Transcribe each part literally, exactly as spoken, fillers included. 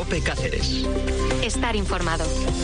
COPE Cáceres. Estar informado.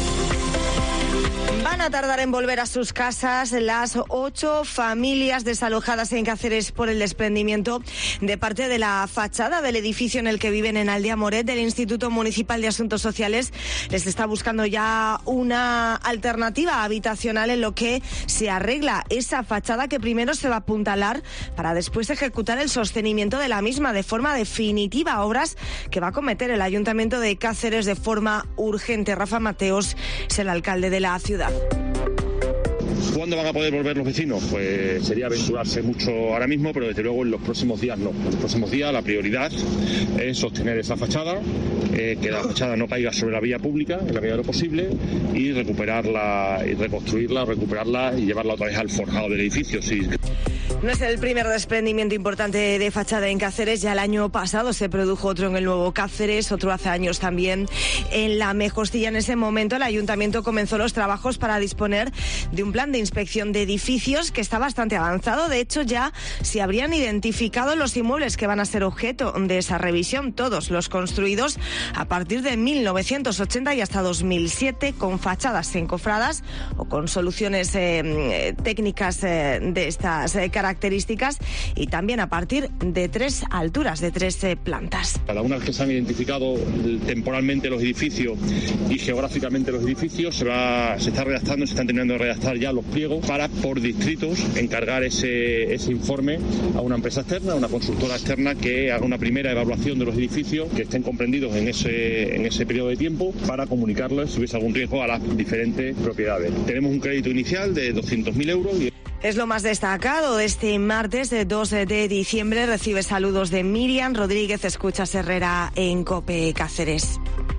Van a tardar en volver a sus casas las ocho familias desalojadas en Cáceres por el desprendimiento de parte de la fachada del edificio en el que viven en Aldea Moret del Instituto Municipal de Asuntos Sociales. Les está buscando ya una alternativa habitacional en lo que se arregla esa fachada que primero se va a apuntalar para después ejecutar el sostenimiento de la misma de forma definitiva, obras que va a acometer el Ayuntamiento de Cáceres de forma urgente. Rafa Mateos es el alcalde de la ciudad. ¿Cuándo van a poder volver los vecinos? Pues sería aventurarse mucho ahora mismo, pero desde luego en los próximos días no. En los próximos días la prioridad es sostener esa fachada, eh, que la fachada no caiga sobre la vía pública en la medida de lo posible y recuperarla, y reconstruirla, recuperarla y llevarla otra vez al forjado del edificio. Sí. No es el primer desprendimiento importante de fachada en Cáceres. Ya el año pasado se produjo otro en el Nuevo Cáceres, otro hace años también en La Mejostilla. En ese momento el ayuntamiento comenzó los trabajos para disponer de un plan de inspección de edificios que está bastante avanzado. De hecho, ya se habrían identificado los inmuebles que van a ser objeto de esa revisión, todos los construidos a partir de mil novecientos ochenta y hasta dos mil siete, con fachadas encofradas o con soluciones eh, técnicas eh, de estas eh, características. características y también a partir de tres alturas, de tres eh, plantas. Cada una vez que se han identificado temporalmente los edificios y geográficamente los edificios, se va, se está redactando, se están terminando de redactar ya los pliegos para, por distritos, encargar ese, ese informe a una empresa externa, a una consultora externa que haga una primera evaluación de los edificios que estén comprendidos en ese, en ese periodo de tiempo para comunicarlos si hubiese algún riesgo a las diferentes propiedades. Tenemos un crédito inicial de doscientos mil euros. Y es lo más destacado de este martes dos de diciembre. Recibe saludos de Miriam Rodríguez. Escuchas Herrera en COPE Cáceres.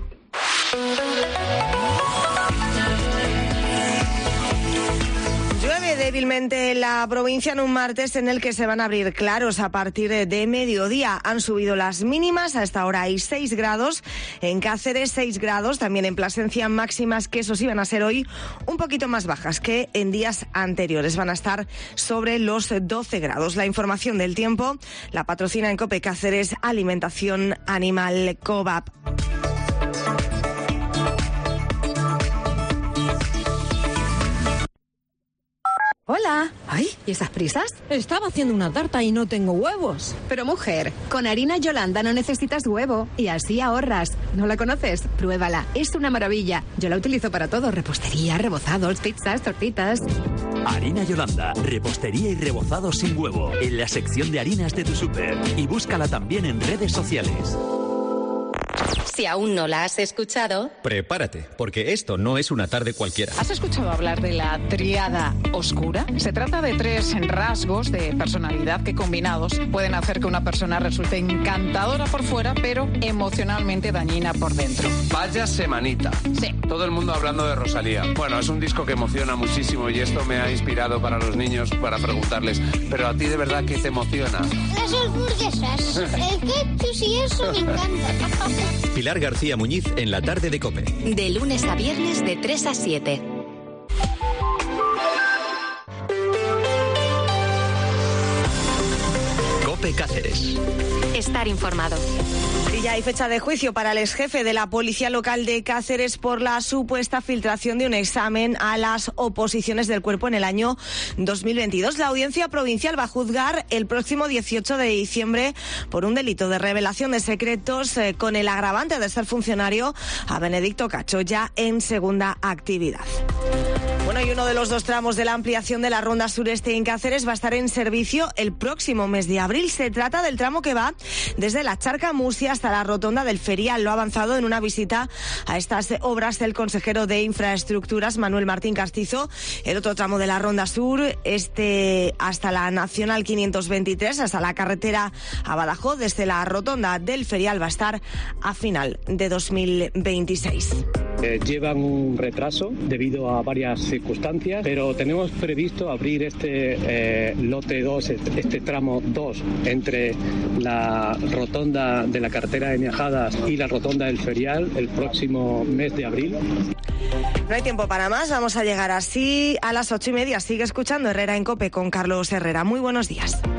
Débilmente en la provincia en un martes en el que se van a abrir claros a partir de mediodía. Han subido las mínimas, a esta hora hay seis grados en Cáceres, seis grados, también en Plasencia, máximas que eso sí van a ser hoy un poquito más bajas que en días anteriores. Van a estar sobre los doce grados. La información del tiempo la patrocina en COPE Cáceres Alimentación Animal Cobap. Hola. Ay, ¿y esas prisas? Estaba haciendo una tarta y no tengo huevos. Pero mujer, con harina Yolanda no necesitas huevo y así ahorras. ¿No la conoces? Pruébala, es una maravilla. Yo la utilizo para todo, repostería, rebozados, pizzas, tortitas. Harina Yolanda, repostería y rebozados sin huevo, en la sección de harinas de tu súper. Y búscala también en redes sociales. Si aún no la has escuchado, prepárate, porque esto no es una tarde cualquiera. ¿Has escuchado hablar de la tríada oscura? Se trata de tres rasgos de personalidad que combinados pueden hacer que una persona resulte encantadora por fuera, pero emocionalmente dañina por dentro. Vaya semanita. Sí. Todo el mundo hablando de Rosalía. Bueno, es un disco que emociona muchísimo y esto me ha inspirado para los niños para preguntarles, ¿pero a ti de verdad qué te emociona? Las hamburguesas. El ketchup y eso me encanta. Pilar García Muñiz en la tarde de COPE. De lunes a viernes de tres a siete. COPE Cáceres. Estar informado. Y ya hay fecha de juicio para el exjefe de la Policía Local de Cáceres por la supuesta filtración de un examen a las oposiciones del cuerpo en el año dos mil veintidós. La Audiencia Provincial va a juzgar el próximo dieciocho de diciembre por un delito de revelación de secretos eh, con el agravante de ser funcionario a Benedicto Cacho, ya en segunda actividad. Bueno, y uno de los dos tramos de la ampliación de la Ronda Sureste en Cáceres va a estar en servicio el próximo mes de abril. Se trata del tramo que va desde la Charca Musia hasta la Rotonda del Ferial. Lo ha avanzado en una visita a estas obras el consejero de Infraestructuras, Manuel Martín Castizo. El otro tramo de la Ronda Sur, este hasta la Nacional quinientos veintitrés, hasta la carretera a Badajoz, desde la Rotonda del Ferial, va a estar a final de dos mil veintiséis. Eh, llevan un retraso debido a varias circunstancias, pero tenemos previsto abrir este eh, lote dos, este, este tramo dos, entre la rotonda de la carretera de Miajadas y la rotonda del Ferial el próximo mes de abril. No hay tiempo para más, vamos a llegar así a las ocho y media. Sigue escuchando Herrera en COPE con Carlos Herrera. Muy buenos días.